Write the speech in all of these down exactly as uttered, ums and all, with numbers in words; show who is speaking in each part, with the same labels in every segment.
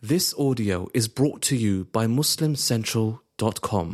Speaker 1: This audio is brought to you by Muslim Central dot com.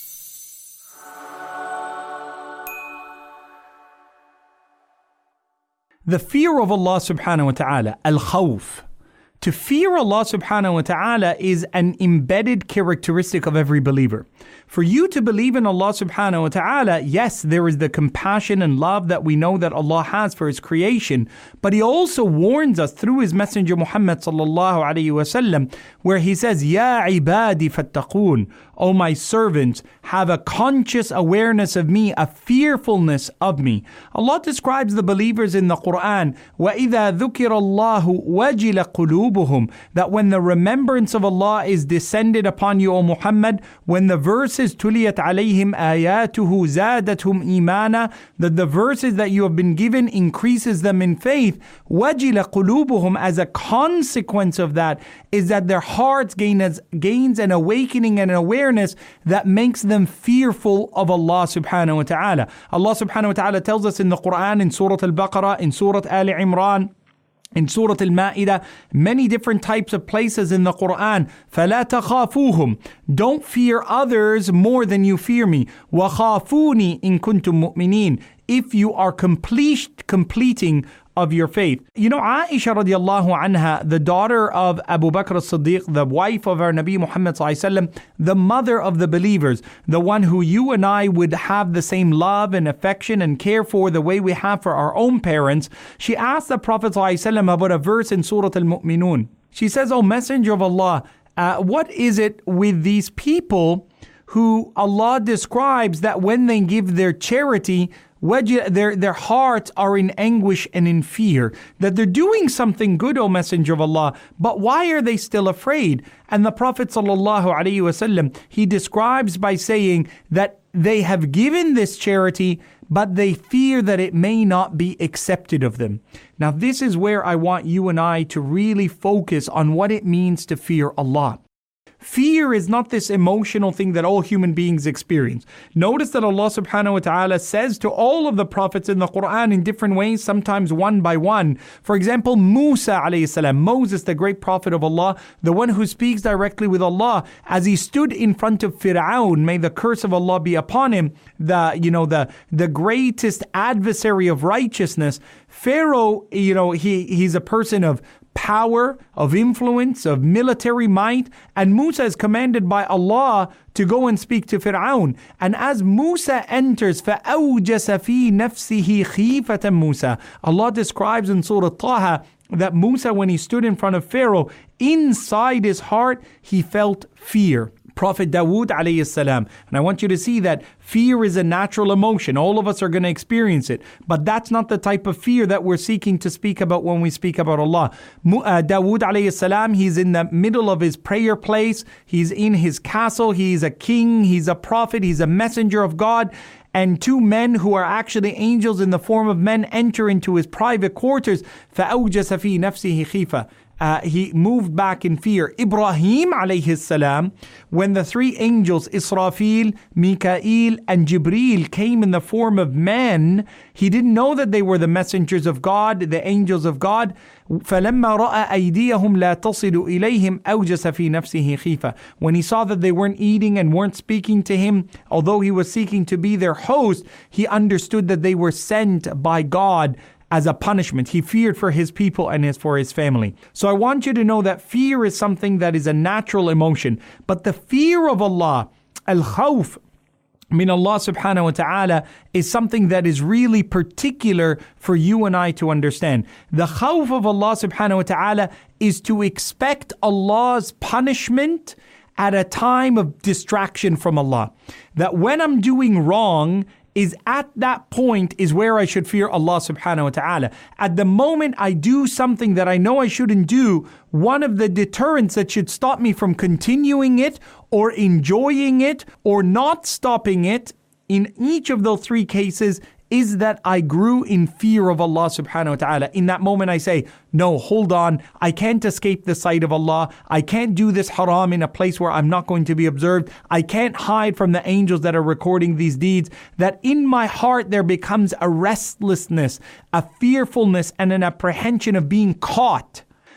Speaker 2: The fear of Allah subhanahu wa ta'ala, al-khawf. To fear Allah subhanahu wa ta'ala is an embedded characteristic of every believer. For you to believe in Allah subhanahu wa ta'ala, yes, there is the compassion and love that we know that Allah has for His creation, but He also warns us through His Messenger Muhammad sallallahu alayhi wa sallam, where He says, Ya ibadi fattaqoon, O my servants, have a conscious awareness of me, a fearfulness of me. Allah describes the believers in the Quran, وَإِذَا ذُكِرَ اللَّهُ وَجِلَ قُلُوبُهُم, that when the remembrance of Allah is descended upon you, O Muhammad, when the verses tuliyat alayhim ayatuhu zadathum imana, that the verses that you have been given increases them in faith, وَجِلَ قُلُوبُهُم, as a consequence of that is that their hearts gain as, gains an awakening and an awareness that makes them fearful of Allah subhanahu wa ta'ala. Allah subhanahu wa ta'ala tells us in the Quran, in Surah Al-Baqarah, in Surah Ali Imran, in Surah Al-Ma'idah, many different types of places in the Quran. فَلَا تَخَافُوهُمْ, don't fear others more than you fear me. وَخَافُونِي إِن كُنتُم مُؤْمِنِينَ, if you are complete, completing of your faith. You know, Aisha radiallahu anha, the daughter of Abu Bakr as-Siddiq, the wife of our Nabi Muhammad sallallahu alaihi wasallam, the mother of the believers, the one who you and I would have the same love and affection and care for the way we have for our own parents, she asked the Prophet sallallahu alaihi wasallam about a verse in Surah Al-Mu'minun. She says, O Messenger of Allah, uh, what is it with these people who Allah describes that when they give their charity, Their, their hearts are in anguish and in fear, that they're doing something good, O Messenger of Allah, but why are they still afraid? And the Prophet sallallahu alaihi wasallam, he describes by saying that they have given this charity, but they fear that it may not be accepted of them. Now, this is where I want you and I to really focus on what it means to fear Allah. Fear is not this emotional thing that all human beings experience. Notice that Allah subhanahu wa ta'ala says to all of the prophets in the Quran in different ways, sometimes one by one. For example, Musa alayhi salam, Moses, the great prophet of Allah, the one who speaks directly with Allah, as he stood in front of Fir'aun, may the curse of Allah be upon him, the, you know, the, the greatest adversary of righteousness. Pharaoh, you know, he, he's a person of power, of influence, of military might, and Musa is commanded by Allah to go and speak to Fir'aun. And as Musa enters, فَأَوْجَسَ فِي نَفْسِهِ خِيفَةً Musa, Allah describes in Surah Taha that Musa, when he stood in front of Pharaoh, inside his heart, he felt fear. Prophet Dawood alayhi salam. And I want you to see that fear is a natural emotion. All of us are going to experience it. But that's not the type of fear that we're seeking to speak about when we speak about Allah. Uh, Dawood alayhi salam, he's in the middle of his prayer place. He's in his castle. He's a king. He's a prophet. He's a messenger of God. And two men who are actually angels in the form of men enter into his private quarters. فَأَوْجَسَ فِي نَفْسِهِ خِيفَةً. Uh, he moved back in fear. Ibrahim alayhi salam, when the three angels, Israfil, Mikael, and Jibreel, came in the form of men, he didn't know that they were the messengers of God, the angels of God. فَلَمَّا رَأَى أَيْدِيَهُمْ لَا تَصِلُ إِلَيْهِمْ أَوْجَسَ فِي نَفْسِهِ خِيفَةً. When he saw that they weren't eating and weren't speaking to him, although he was seeking to be their host, he understood that they were sent by God as a punishment. He feared for his people and his, for his family. So I want you to know that fear is something that is a natural emotion. But the fear of Allah, al-khawf min Allah subhanahu wa ta'ala, is something that is really particular for you and I to understand. The khawf of Allah subhanahu wa ta'ala is to expect Allah's punishment at a time of distraction from Allah. That when I'm doing wrong, is at that point is where I should fear Allah subhanahu wa ta'ala. At the moment I do something that I know I shouldn't do, one of the deterrents that should stop me from continuing it or enjoying it or not stopping it, in each of those three cases, is that I grew in fear of Allah subhanahu wa ta'ala. In that moment I say, no, hold on, I can't escape the sight of Allah. I can't do this haram in a place where I'm not going to be observed. I can't hide from the angels that are recording these deeds. That in my heart there becomes a restlessness, a fearfulness, and an apprehension of being caught.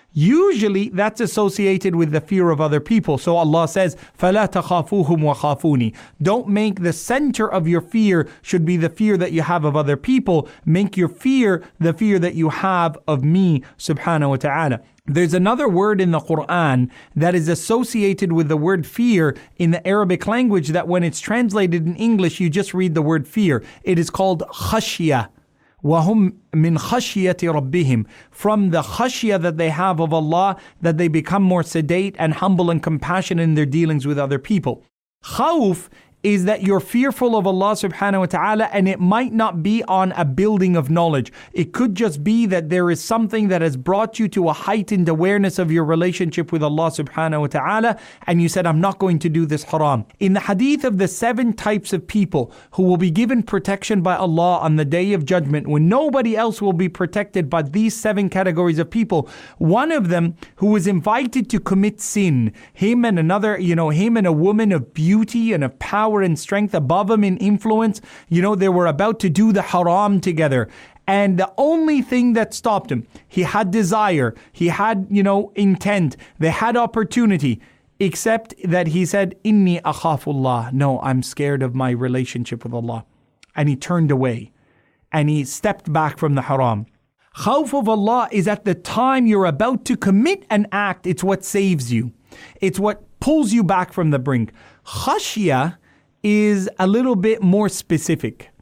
Speaker 2: Usually that's associated with the fear of other people. So Allah says, فَلَا تَخَافُوهُمْ وَخَافُونِ. Don't make the center of your fear should be the fear that you have of other people. Make your fear the fear that you have of me, subhanahu wa ta'ala. There's another word in the Quran that is associated with the word fear in the Arabic language that when it's translated in English, you just read the word fear. It is called khashya. وَهُمْ مِنْ خَشْيَةِ رَبِّهِمْ. From the khashya that they have of Allah, that they become more sedate and humble and compassionate in their dealings with other people. Khawf is that you're fearful of Allah subhanahu wa ta'ala, and it might not be on a building of knowledge. It could just be that there is something that has brought you to a heightened awareness of your relationship with Allah subhanahu wa ta'ala, and you said, I'm not going to do this haram. In the hadith of the seven types of people who will be given protection by Allah on the Day of Judgment, when nobody else will be protected by these seven categories of people, one of them who was invited to commit sin, him and another, you know, him and a woman of beauty and of power and strength above him in influence, you know, they were about to do the haram together. And the only thing that stopped him, he had desire, he had, you know, intent, they had opportunity, except that he said, Inni akhafullah. No, I'm scared of my relationship with Allah. And he turned away and he stepped back from the haram. Khawf of Allah is at the time you're about to commit an act. It's what saves you. It's what pulls you back from the brink. Khashya is a little bit more specific.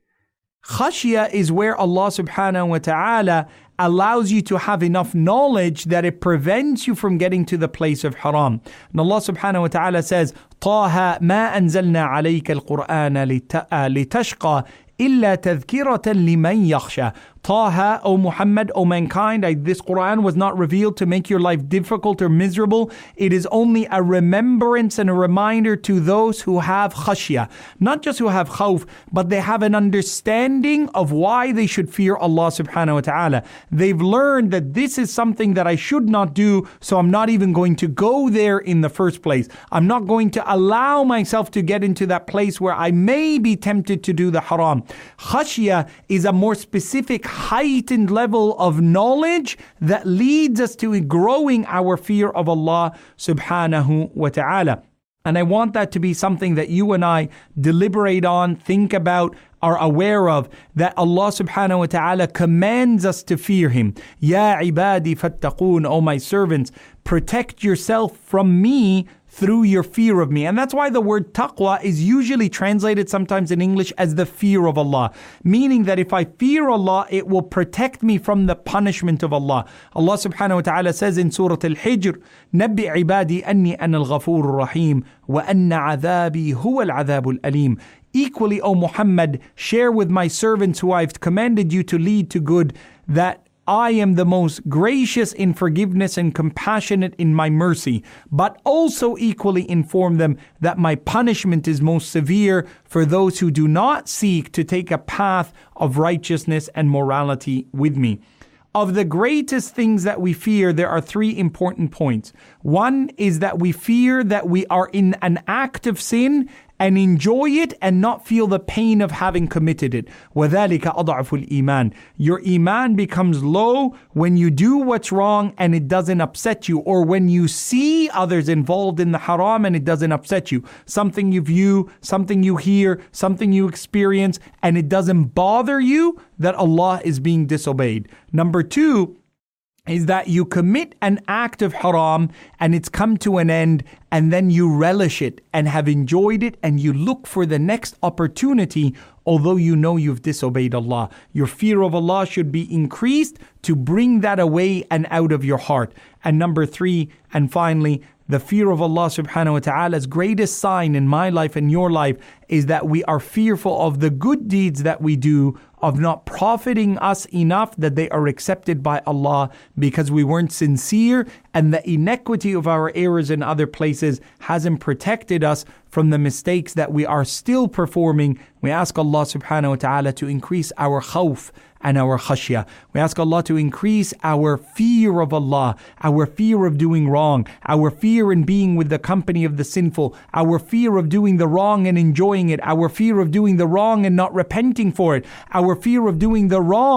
Speaker 2: Khashya is where Allah subhanahu wa ta'ala allows you to have enough knowledge that it prevents you from getting to the place of haram. And Allah subhanahu wa ta'ala says, طَاهَ مَا أَنزَلْنَا عَلَيْكَ الْقُرْآنَ لِتَشْقَى إِلَّا تَذْكِرَةً لِمَنْ يَخْشَى. Taha, O Muhammad, O mankind, I, this Quran was not revealed to make your life difficult or miserable. It is only a remembrance and a reminder to those who have khashya. Not just who have khawf, but they have an understanding of why they should fear Allah subhanahu wa ta'ala. They've learned that this is something that I should not do, so I'm not even going to go there in the first place. I'm not going to allow myself to get into that place where I may be tempted to do the haram. Khashya is a more specific heightened level of knowledge that leads us to growing our fear of Allah subhanahu wa ta'ala. And I want that to be something that you and I deliberate on, think about, are aware of, that Allah subhanahu wa ta'ala commands us to fear Him. Ya ibadi fattaqoon, O my servants, protect yourself from me through your fear of me. And that's why the word taqwa is usually translated sometimes in English as the fear of Allah, meaning that if I fear Allah, it will protect me from the punishment of Allah. Allah subhanahu wa ta'ala says in Surah Al-Hijr, نَبِّ عِبَادِي أَنِّي أَنَا الْغَفُورُ الرَّحِيمُ وَأَنَّ عَذَابِي هُوَ الْعَذَابُ الْأَلِيمُ. Equally, O Muhammad, share with my servants who I've commanded you to lead to good, that I am the most gracious in forgiveness and compassionate in my mercy, but also equally inform them that my punishment is most severe for those who do not seek to take a path of righteousness and morality with me. Of the greatest things that we fear, there are three important points. One is that we fear that we are in an act of sin and enjoy it and not feel the pain of having committed it. وَذَلِكَ أَضْعَفُ الْإِيمَانِ. Your iman becomes low when you do what's wrong and it doesn't upset you, or when you see others involved in the haram and it doesn't upset you. Something you view, something you hear, something you experience, and it doesn't bother you that Allah is being disobeyed. Number two is that you commit an act of haram and it's come to an end, and then you relish it and have enjoyed it, and you look for the next opportunity although you know you've disobeyed Allah. Your fear of Allah should be increased to bring that away and out of your heart. And number three, and finally, the fear of Allah subhanahu wa ta'ala's greatest sign in my life and your life is that we are fearful of the good deeds that we do, of not profiting us enough that they are accepted by Allah because we weren't sincere, and the inequity of our errors in other places hasn't protected us from the mistakes that we are still performing. We ask Allah subhanahu wa ta'ala to increase our khawf and our khashya. We ask Allah to increase our fear of Allah, our fear of doing wrong, our fear in being with the company of the sinful, our fear of doing the wrong and enjoying it, our fear of doing the wrong and not repenting for it, our fear of doing the wrong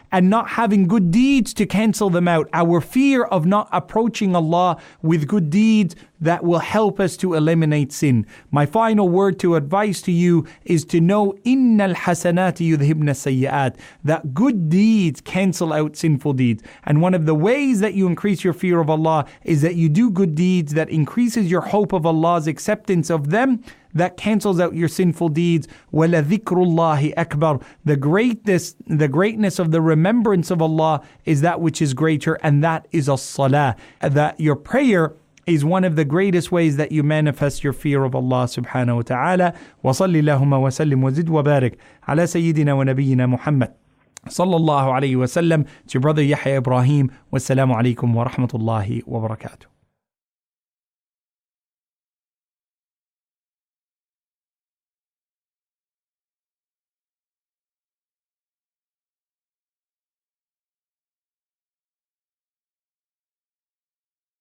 Speaker 2: and not having good deeds to cancel them out. Our fear of not approaching Allah with good deeds that will help us to eliminate sin. My final word to advise to you is to know إِنَّ الْحَسَنَاتِ يُذْهِبْنَ السَّيِّئَاتِ, that good deeds cancel out sinful deeds. And one of the ways that you increase your fear of Allah is that you do good deeds that increases your hope of Allah's acceptance of them, that cancels out your sinful deeds. وَلَذِكْرُ اللَّهِ أَكْبَرُ, the greatness, the greatness of the remembrance of Allah is that which is greater, and that is as-salah, that your prayer is one of the greatest ways that you manifest your fear of Allah subhanahu wa ta'ala. وصل اللهم وسلم وزد وبارك على سيدنا ونبينا محمد صلى الله عليه وسلم. It's your brother Yahya Ibrahim. Wassalamu alaikum wa rahmatullahi wa barakatuh.